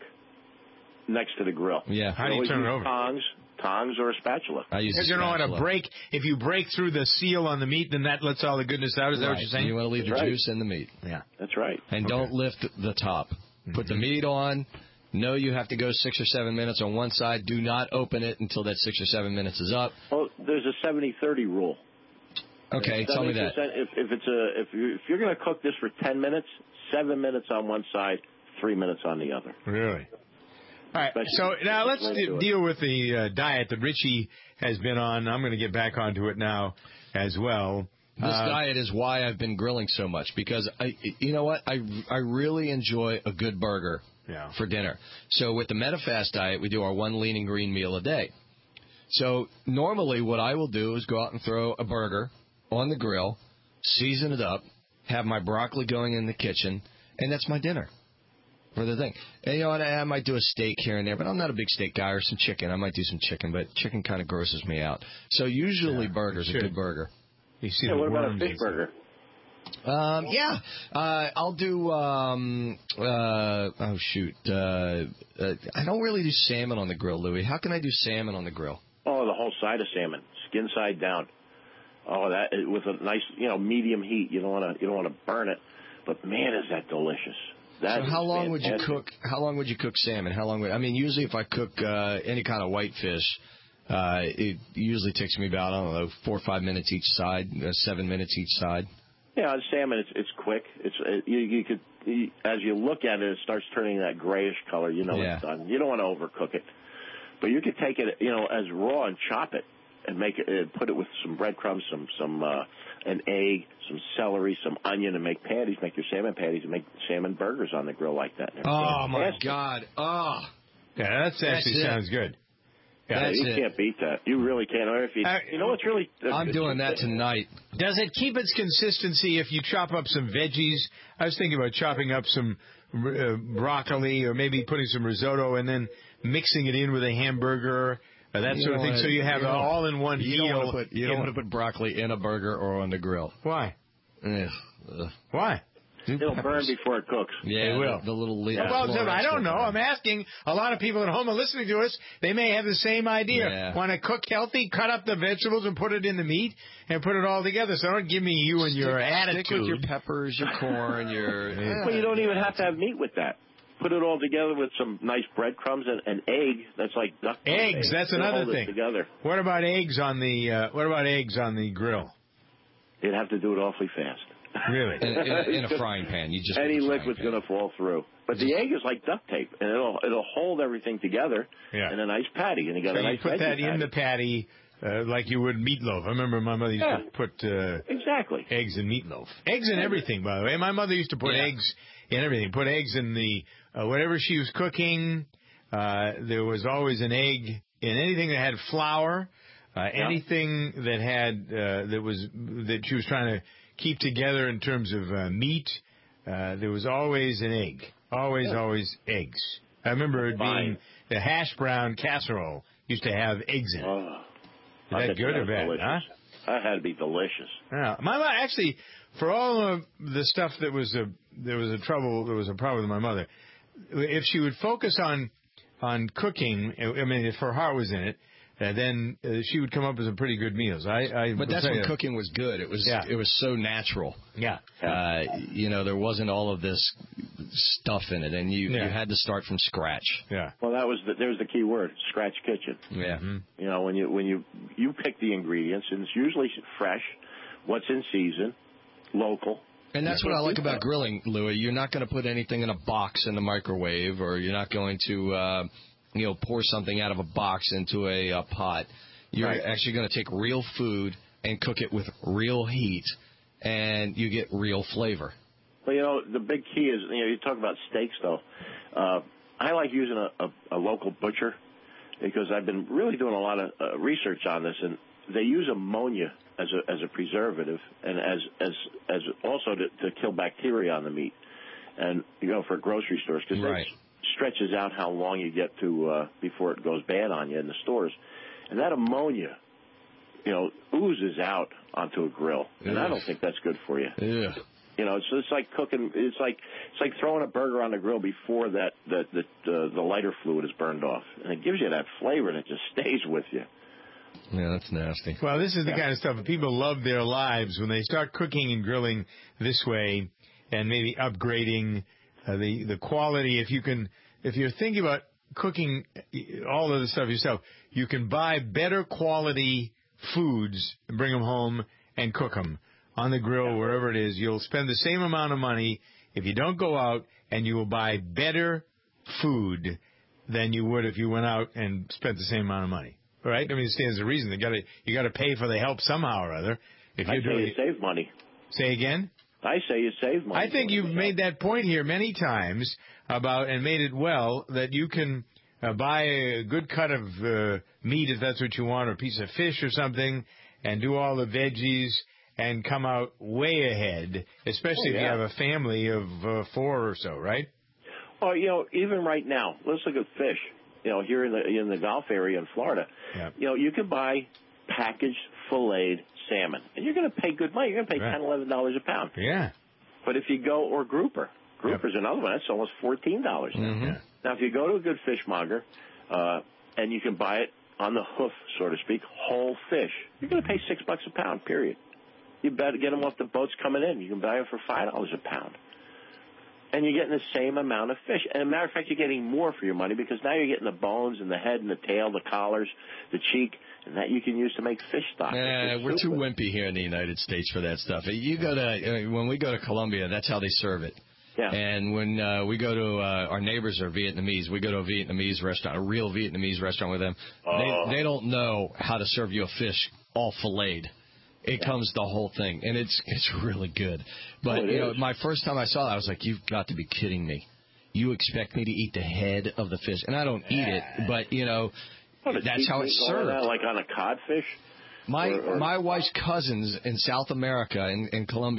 next to the grill.
Yeah.
How do you turn it over?
Tongs, tongs, or a spatula.
I use a
Because you don't want to
spatula.
break. If you break through the seal on the meat, then that lets all the goodness out. Is that what
Right.
you're saying?
You want to leave
That's
the
right.
juice in the meat.
Yeah.
That's right.
And
Okay.
don't lift the top. Put the meat on. Know you have to go six or seven minutes on one side. Do not open it until that six or seven minutes is up.
Well, there's a seventy thirty rule.
Okay, tell me that.
If, if it's a if you if you're going to cook this for ten minutes, seven minutes on one side, three minutes on the other.
Really? All right.
Especially-
So now let's
especially
de-
to it.
deal with the uh, diet that Richie has been on. I'm going to get back onto it now as well.
This
Uh,
diet is why I've been grilling so much because I, you know what, I I really enjoy a good burger
Yeah.
for dinner. So with the MetaFast diet, we do our one lean and green meal a day. So normally, what I will do is go out and throw a burger on the grill, season it up, have my broccoli going in the kitchen, and that's my dinner for the thing. And you know what, I might do a steak here and there, but I'm not a big steak guy, or some chicken. I might do some chicken, but chicken kind of grosses me out. So usually,
Yeah,
burgers
it
a
should.
good burger.
You see
Yeah,
the
what about a
worms
fish
and
burger?
Um, yeah, uh, I'll do. Um, uh, oh shoot, uh, uh, I don't really do salmon on the grill, Louis. How can I do salmon on the grill?
Oh, the whole side of salmon, skin side down. Oh, that with a nice, you know, medium heat. You don't want to, you don't want to burn it, but man, is that delicious. That
So how
is
long would you
fantastic.
cook? How long would you cook salmon? How long would I mean? Usually, if I cook uh, any kind of whitefish, uh, it usually takes me about I don't know four or five minutes each side, uh, seven minutes each side.
Yeah, on salmon, it's it's quick. It's it, you, you could you, as you look at it, it starts turning that grayish color. You know
Yeah.
it's done. You don't want to overcook it, but you could take it, you know, as raw and chop it and make it, and put it with some breadcrumbs, some some uh, an egg, some celery, some onion, and make patties. Make your salmon patties and make salmon burgers on the grill like that. They're
Oh my
fantastic.
God! Oh,
Yeah, that's actually
That's it.
sounds good.
Yeah,
That's
you
it.
can't beat that. You really can't. Or if you,
Uh,
you know what's really.
I'm doing that tonight.
Does it keep its consistency if you chop up some veggies? I was thinking about chopping up some uh, broccoli or maybe putting some risotto and then mixing it in with a hamburger. uh, that
You
sort of
don't
thing.
wanna-
So you have
you
an
don't-
all-in-one
You
meal.
don't want to put you don't
in-
want to put broccoli in a burger or on the grill.
Why?
Ugh, ugh.
Why?
It'll burn before it cooks.
Yeah,
It will.
The, the little le-
Well,
Florence
I don't know.
will
I'm asking a lot of people at home are listening to us. They may have the same idea.
Yeah.
Want to cook healthy? Cut up the vegetables and put it in the meat and put it all together. So don't give me you and your
Stick-
attitude.
Stick with your peppers, your corn, your.
Well, you don't even have to have meat with that. Put it all together with some nice breadcrumbs and an egg. That's like duck.
Eggs.
eggs.
That's
They'll
another
hold it
thing.
Together.
What about eggs on the? Uh, what about eggs on the grill?
You'd have to do it awfully fast.
Really?
In, in, in a frying pan, you just
Any
put the frying
liquid's
pan.
going to fall through. But the egg is like duct tape, and it'll it'll hold everything together
Yeah.
in a nice patty, and you got
So
a
you
nice
put
veggie
that in
patty.
the patty uh, like you would meatloaf. I remember my mother used
Yeah.
to put uh,
exactly
eggs in meatloaf. Eggs in everything, by the way. My mother used to put
Yeah.
eggs in everything. Put eggs in the uh, whatever she was cooking. Uh, there was always an egg in anything that had flour. Uh, anything that had uh, that was that she was trying to keep together in terms of uh, meat. Uh, there was always an egg. Always, always eggs. I remember it being the hash brown casserole used to have eggs in it.
Oh,
Is
I
that
bet you
good or
was
bad?
delicious.
Huh?
That had to be delicious.
Yeah, my mother actually, for all of the stuff that was a there was a trouble, there was a problem with my mother. If she would focus on on cooking, I mean, if her heart was in it, uh, then uh, she would come up with some pretty good meals. I, I
But
will
that's
tell
when
you-
cooking was good. It was
Yeah.
it was so natural.
Yeah.
Uh, you know, there wasn't all of this stuff in it, and you,
Yeah.
you had to start from scratch.
Yeah.
Well, that was the, there was the key word: scratch kitchen.
Yeah.
You know, when you when you you pick the ingredients, and it's usually fresh, what's in season, local.
And that's what I like about grilling, Louis. You're not going to put anything in a box in the microwave, or you're not going to, uh, you know, pour something out of a box into a, uh pot. You're
Right.
actually going to take real food and cook it with real heat, and you get real flavor.
Well, you know, the big key is, you know, you talk about steaks, though. Uh, I like using a, a, a local butcher because I've been really doing a lot of uh, research on this, and they use ammonia as a as a preservative and as as as also to, to kill bacteria on the meat, and you know, for grocery stores because
Right.
that stretches out how long you get to uh, before it goes bad on you in the stores, and that ammonia, you know, oozes out onto a grill, and I
Ugh.
don't think that's good for you.
Yeah.
You know, it's it's like cooking. It's like it's like throwing a burger on the grill before that that the the, the lighter fluid is burned off, and it gives you that flavor, and it just stays with you.
Yeah, that's nasty.
Well, this is the kind of stuff that people love their lives when they start cooking and grilling this way, and maybe upgrading uh, the the quality. If you can, if you're thinking about cooking all of the stuff yourself, you can buy better quality foods and bring them home and cook them on the grill, wherever it is. You'll spend the same amount of money if you don't go out, and you will buy better food than you would if you went out and spent the same amount of money. Right? I mean, it stands to reason. You got to you got to pay for the help somehow or other. If
I
you're
say
doing
you save money.
Say again.
I say you save money.
I think you've made that point here many times about and made it well that you can uh, buy a good cut of uh, meat if that's what you want, or a piece of fish or something, and do all the veggies and come out way ahead, especially
Oh,
if you
yeah.
have a family of uh, four or so, right?
Well, you know, even right now, let's look at fish. You know, here in the in the Gulf area in Florida,
Yeah.
you know, you can buy packaged filleted salmon, and you're going to pay good money. You're going to pay
Right.
ten, eleven dollars a pound.
Yeah.
But if you go or grouper, grouper's another one. That's almost fourteen dollars now.
Mm-hmm.
Now, if you go to a good fishmonger, uh, and you can buy it on the hoof, so to speak, whole fish, you're going to pay six bucks a pound. Period. You better get them off the boats coming in. You can buy them for five dollars a pound. And you're getting the same amount of fish. And as a matter of fact, you're getting more for your money because now you're getting the bones and the head and the tail, the collars, the cheek, and that you can use to make fish stock.
Eh,
It's
we're too
super.
wimpy here in the United States for that stuff. You go to uh, when we go to Colombia, that's how they serve it.
Yeah.
And when uh, we go to uh, our neighbors are Vietnamese, we go to a Vietnamese restaurant, a real Vietnamese restaurant with them.
Oh.
They they don't know how to serve you a fish all filleted. It comes the whole thing, and it's it's really good. But
Oh, it
you know,
is.
my first time I saw it, I was like, "You've got to be kidding me! You expect me to eat the head of the fish?" And I don't eat it, but you know,
What, a
that's
cheap
how it's
meat going
served.
on, like on a codfish?
My
Or- or-
my wife's cousins in South America, in, in Colombia,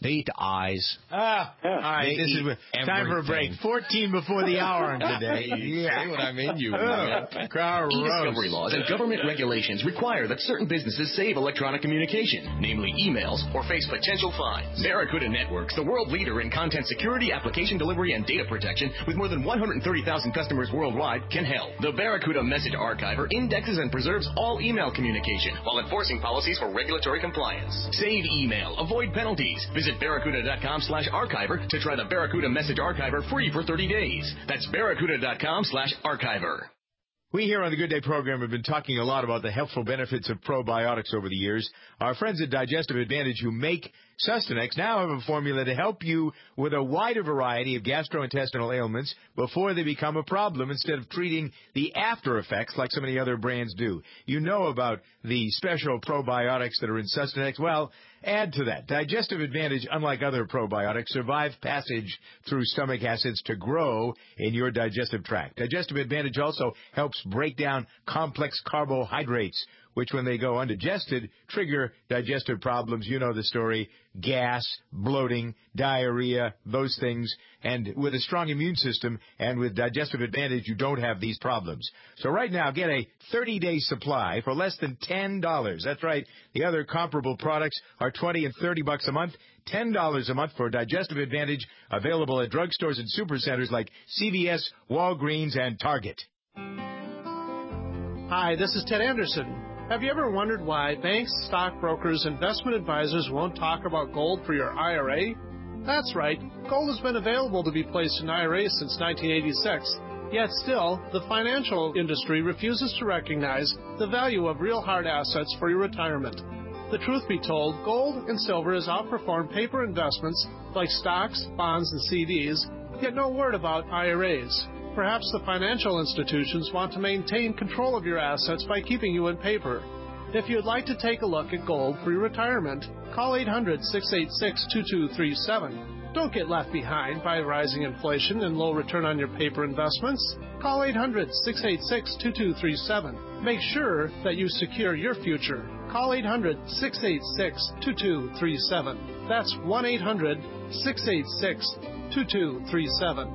They eat the eyes.
Ah, all right.
They
This is
eat
time for a break.
everything.
fourteen before the hour on today.
Yeah. See what I mean? You
Oh, gross.
E-discovery laws and government regulations require that certain businesses save electronic communication, namely emails, or face potential fines. Barracuda Networks, the world leader in content security, application delivery, and data protection, with more than one hundred thirty thousand customers worldwide, can help. The Barracuda Message Archiver indexes and preserves all email communication while enforcing policies for regulatory compliance. Save email. Avoid penalties. Visit Barracuda.com slash archiver to try the Barracuda Message Archiver free for thirty days. That's Barracuda.com slash archiver.
We here on the Good Day program have been talking a lot about the helpful benefits of probiotics over the years. Our friends at Digestive Advantage who make Sustanex now have a formula to help you with a wider variety of gastrointestinal ailments before they become a problem instead of treating the after effects like so many other brands do. You know about the special probiotics that are in Sustanex. Well, add to that. Digestive Advantage, unlike other probiotics, survive passage through stomach acids to grow in your digestive tract. Digestive Advantage also helps break down complex carbohydrates, which when they go undigested, trigger digestive problems. You know the story. Gas, bloating, diarrhea, those things. And with a strong immune system and with Digestive Advantage, you don't have these problems. So right now, get a thirty-day supply for less than ten dollars. That's right. The other comparable products are twenty and thirty bucks a month. ten dollars a month for Digestive Advantage, available at drugstores and supercenters like C V S, Walgreens, and Target.
Hi, this is Ted Anderson. Have you ever wondered why banks, stockbrokers, investment advisors won't talk about gold for your I R A? That's right. Gold has been available to be placed in I R As since nineteen eighty-six. Yet still, the financial industry refuses to recognize the value of real hard assets for your retirement. The truth be told, gold and silver has outperformed paper investments like stocks, bonds, and C Ds, yet no word about I R As. Perhaps the financial institutions want to maintain control of your assets by keeping you in paper. If you'd like to take a look at gold for your retirement, call eight hundred, six eight six, two two three seven. Don't get left behind by rising inflation and low return on your paper investments. Call eight hundred, six eight six, two two three seven. Make sure that you secure your future. Call eight hundred, six eight six, two two three seven. That's one eight hundred, six eight six, two two three seven.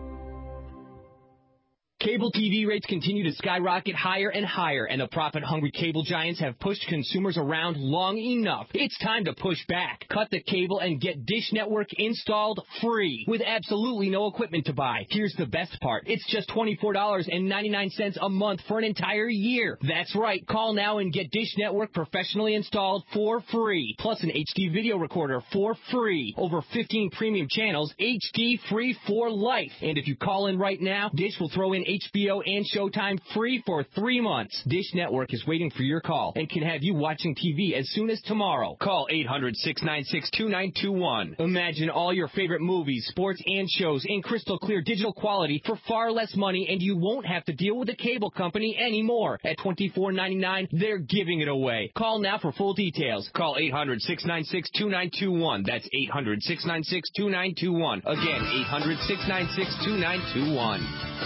Cable T V rates continue to skyrocket higher and higher, and the profit-hungry cable giants have pushed consumers around long enough. It's time to push back. Cut the cable and get Dish Network installed free with absolutely no equipment to buy. Here's the best part. It's just twenty-four dollars and ninety-nine cents a month for an entire year. That's right. Call now and get Dish Network professionally installed for free, plus an H D video recorder for free. Over fifteen premium channels, H D free for life. And if you call in right now, Dish will throw in H B O and Showtime free for three months. Dish Network is waiting for your call and can have you watching T V as soon as tomorrow. Call eight hundred, six nine six, two nine two one. Imagine all your favorite movies, sports, and shows in crystal clear digital quality for far less money, and you won't have to deal with a cable company anymore. At twenty-four ninety-nine, they're giving it away. Call now for full details. Call eight hundred, six nine six, two nine two one. That's eight hundred, six nine six, two nine two one. Again, eight hundred, six nine six, two nine two one.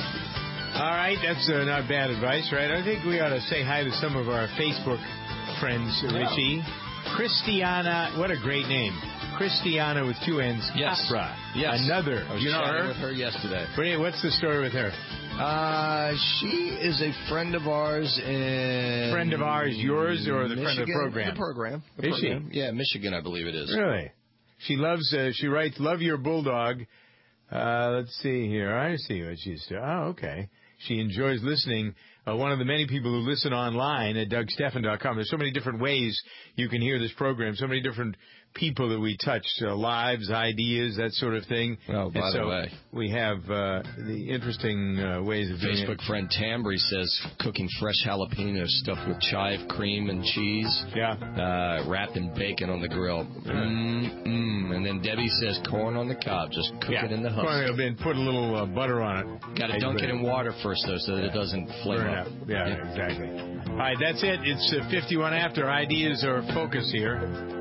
All right, that's uh, not bad advice, right? I think we ought to say hi to some of our Facebook friends, Richie. Christiana, what a great name. Christiana with two N's.
Yes.
Capra.
Yes.
Another.
I was
you know
chatting
her?
with her yesterday.
What's the story with her?
Uh, she is a friend of ours in...
Friend of ours, yours, or the
Michigan,
friend of the program?
The program. The
is
program.
she?
Yeah, Michigan, I believe it is.
Really? She loves, uh, she writes, love your bulldog. Uh, let's see here. I see what she's doing. Oh, okay. She enjoys listening. Uh, one of the many people who listen online at Doug Stephan dot com. There's so many different ways you can hear this program, so many different people that we touch, uh, lives, ideas, that sort of thing.
Oh, by
and so
the way.
we have uh, the interesting uh, ways of doing it.
Facebook friend Tambry says cooking fresh jalapenos stuffed with chive cream and cheese.
Yeah.
Uh, wrapped in bacon on the grill. Mm, mm. And then Debbie says corn on the cob. Just cook
yeah.
it in the husk.
Corn, and put a little uh, butter on it.
Got to dunk it in water first, though, so that it doesn't flame
Burn
up.
up. Yeah, yeah, exactly. All right, that's it. It's uh, fifty-one after. Ideas are focus here.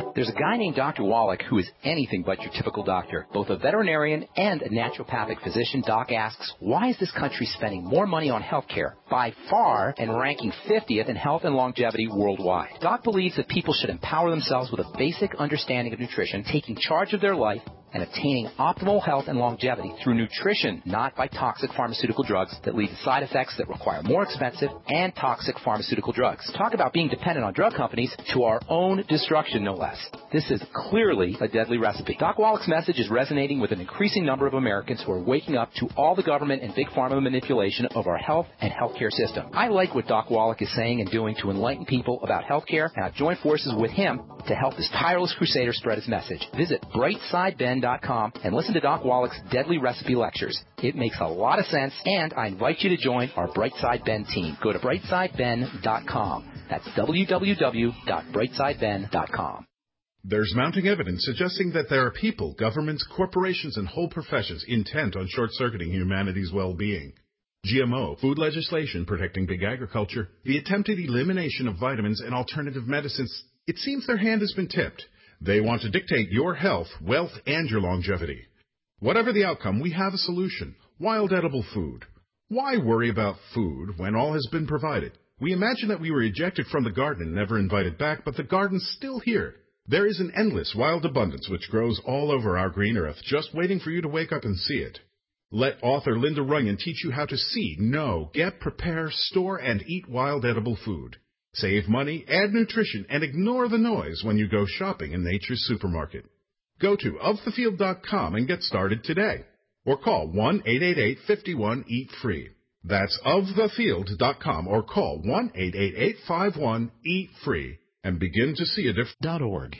There's a guy named Doctor Wallach who is anything but your typical doctor. Both a veterinarian and a naturopathic physician, Doc asks, why is this country spending more money on health care by far and ranking fiftieth in health and longevity worldwide? Doc believes that people should empower themselves with a basic understanding of nutrition, taking charge of their life, and obtaining optimal health and longevity through nutrition, not by toxic pharmaceutical drugs that lead to side effects that require more expensive and toxic pharmaceutical drugs. Talk about being dependent on drug companies to our own destruction, no less. This is clearly a deadly recipe. Doc Wallach's message is resonating with an increasing number of Americans who are waking up to all the government and big pharma manipulation of our health and healthcare system. I like what Doc Wallach is saying and doing to enlighten people about healthcare, and I've joined forces with him to help this tireless crusader spread his message. Visit brightside ben dot com and listen to Doc Wallach's Deadly Recipe lectures. It makes a lot of sense, and I invite you to join our Brightside Ben team. Go to brightside ben dot com. That's w w w dot brightside ben dot com.
There's mounting evidence suggesting that there are people, governments, corporations, and whole professions intent on short-circuiting humanity's well-being. G M O, food legislation protecting big agriculture, the attempted elimination of vitamins and alternative medicines, it seems their hand has been tipped. They want to dictate your health, wealth, and your longevity. Whatever the outcome, we have a solution. Wild edible food. Why worry about food when all has been provided? We imagine that we were ejected from the garden and never invited back, but the garden's still here. There is an endless wild abundance which grows all over our green earth, just waiting for you to wake up and see it. Let author Linda Runyon teach you how to see, know, get, prepare, store, and eat wild edible food. Save money, add nutrition, and ignore the noise when you go shopping in Nature's Supermarket. Go to of the field dot com and get started today. Or call one eight eight eight, five one, eat free. That's of the field dot com or call one eight eight eight, five one, eat free and begin to see a difference.
.org.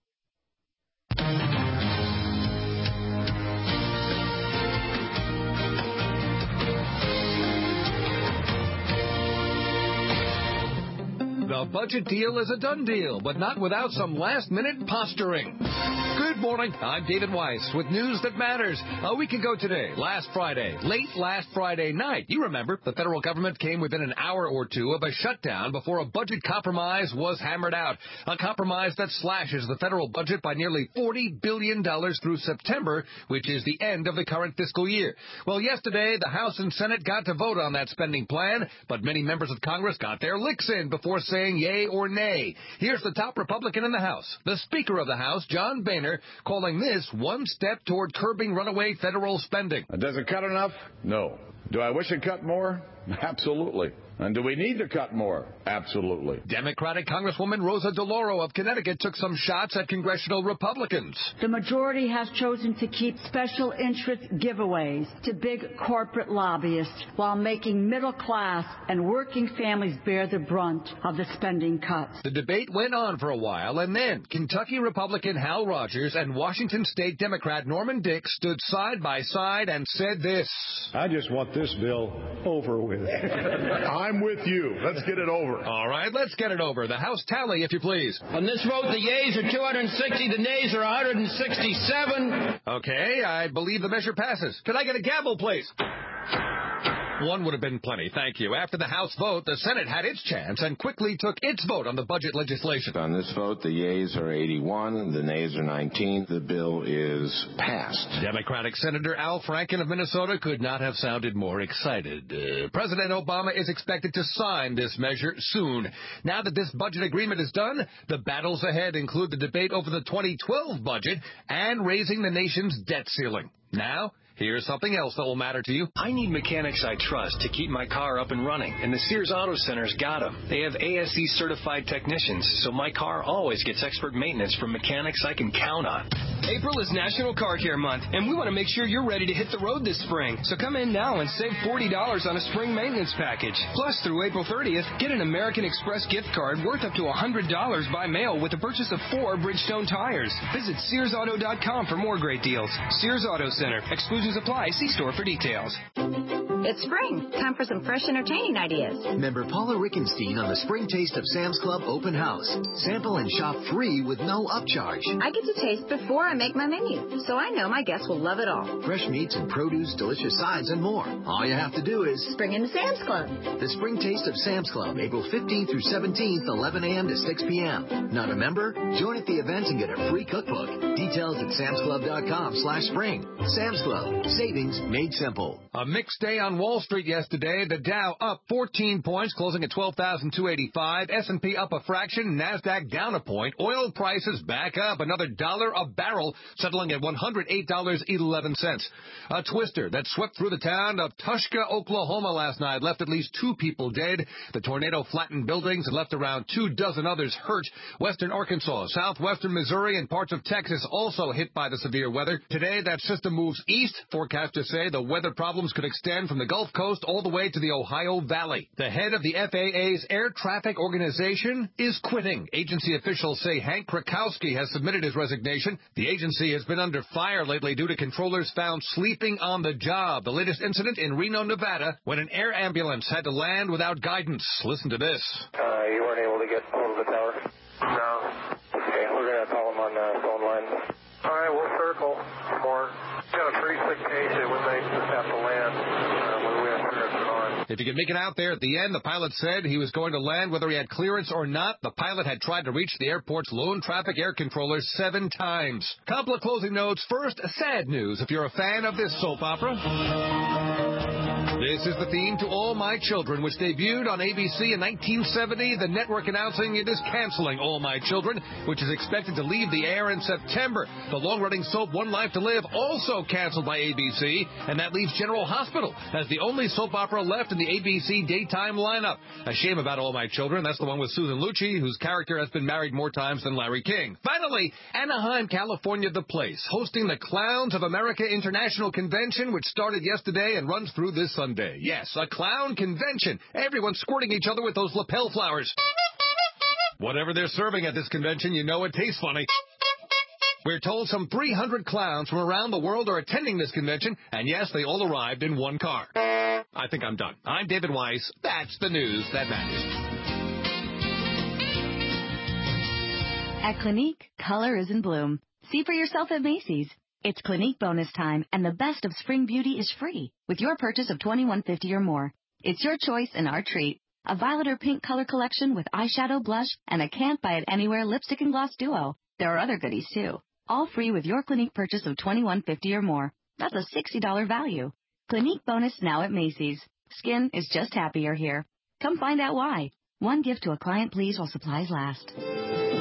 The budget deal is a done deal, but not without some last-minute posturing. Good morning. I'm David Weiss with news that matters. A week ago today, last Friday, late last Friday night, you remember, the federal government came within an hour or two of a shutdown before a budget compromise was hammered out. A compromise that slashes the federal budget by nearly forty billion dollars through September, which is the end of the current fiscal year. Well, yesterday, the House and Senate got to vote on that spending plan, but many members of Congress got their licks in before saying yay or nay. Here's the top Republican in the House, the Speaker of the House, John Boehner, calling this one step toward curbing runaway federal spending.
Does it cut enough? No. Do I wish it cut more? Absolutely. And do we need to cut more? Absolutely.
Democratic Congresswoman Rosa DeLauro of Connecticut took some shots at congressional Republicans.
The majority has chosen to keep special interest giveaways to big corporate lobbyists while making middle class and working families bear the brunt of the spending cuts.
The debate went on for a while, and then Kentucky Republican Hal Rogers and Washington State Democrat Norman Dick stood side by side and said this.
I just want this bill over with.
I'm with you. Let's get it over.
All right, let's get it over. The House tally, if you please.
On this vote, the yeas are two hundred sixty, the nays are one hundred sixty-seven.
Okay, I believe the measure passes. Could I get a gavel, please? One would have been plenty, thank you. After the House vote, the Senate had its chance and quickly took its vote on the budget legislation.
On this vote, the yeas are eighty-one, the nays are nineteen. The bill is passed.
Democratic Senator Al Franken of Minnesota could not have sounded more excited. Uh, President Obama is expected to sign this measure soon. Now that this budget agreement is done, the battles ahead include the debate over the twenty twelve budget and raising the nation's debt ceiling. Now, here's something else that will matter to you.
I need mechanics I trust to keep my car up and running, and the Sears Auto Center's got them. They have A S E certified technicians, so my car always gets expert maintenance from mechanics I can count on.
April is National Car Care Month, and we want to make sure you're ready to hit the road this spring. So come in now and save forty dollars on a spring maintenance package. Plus, through April thirtieth, get an American Express gift card worth up to one hundred dollars by mail with the purchase of four Bridgestone tires. Visit Sears Auto dot com for more great deals. Sears Auto Center. Exclusions apply. See store for details.
It's spring. Time for some fresh, entertaining ideas.
Member Paula Rickenstein on the Spring Taste of Sam's Club open house. Sample and shop free with no upcharge.
I get to taste before I make my menu, so I know my guests will love it all.
Fresh meats and produce, delicious sides, and more. All you have to do is
spring into Sam's Club.
The Spring Taste of Sam's Club, April fifteenth through seventeenth, eleven a.m. to six p.m. Not a member? Join at the event and get a free cookbook. Details at samsclub.com slash spring. Sam's Club. Savings made simple.
A mixed day on Wall Street yesterday. The Dow up fourteen points, closing at twelve thousand two hundred eighty-five. S and P up a fraction. NASDAQ down a point. Oil prices back up another dollar a barrel, settling at one hundred eight dollars and eleven cents. A twister that swept through the town of Tushka, Oklahoma last night left at least two people dead. The tornado flattened buildings and left around two dozen others hurt. Western Arkansas, southwestern Missouri, and parts of Texas also hit by the severe weather. Today, that system moves east. Forecasters say the weather problems could extend from the Gulf Coast all the way to the Ohio Valley. The head of the F A A's Air Traffic Organization is quitting. Agency officials say Hank Krakowski has submitted his resignation. The agency has been under fire lately due to controllers found sleeping on the job. The latest incident in Reno, Nevada, when an air ambulance had to land without guidance. Listen to this.
Uh, you weren't able to get hold of the tower? No. Okay, we're going to call them on the phone line. All right, we'll circle more. Got a pretty sick case. It would make just have to land uh, when we have clearance on.
If he could make it out there at the end, the pilot said he was going to land whether he had clearance or not. The pilot had tried to reach the airport's lone traffic air controllers seven times. Couple of closing notes. First, sad news if you're a fan of this soap opera. This is the theme to All My Children, which debuted on A B C in nineteen seventy. The network announcing it is canceling All My Children, which is expected to leave the air in September. The long-running soap One Life to Live also canceled by A B C, and that leaves General Hospital as the only soap opera left in the A B C daytime lineup. A shame about All My Children. That's the one with Susan Lucci, whose character has been married more times than Larry King. Finally, Anaheim, California, the place, hosting the Clowns of America International Convention, which started yesterday and runs through this Sunday. Yes, a clown convention. Everyone's squirting each other with those lapel flowers. Whatever they're serving at this convention, you know it tastes funny. We're told some three hundred clowns from around the world are attending this convention, and yes, they all arrived in one car. I think I'm done. I'm David Weiss. That's the news that matters.
At Clinique, color is in bloom. See for yourself at Macy's. It's Clinique bonus time, and the best of spring beauty is free with your purchase of twenty-one fifty or more. It's your choice and our treat. A violet or pink color collection with eyeshadow, blush, and a Can't Buy It Anywhere lipstick and gloss duo. There are other goodies, too. All free with your Clinique purchase of twenty-one fifty or more. That's a sixty dollars value. Clinique bonus now at Macy's. Skin is just happier here. Come find out why. One gift to a client, please, while supplies last.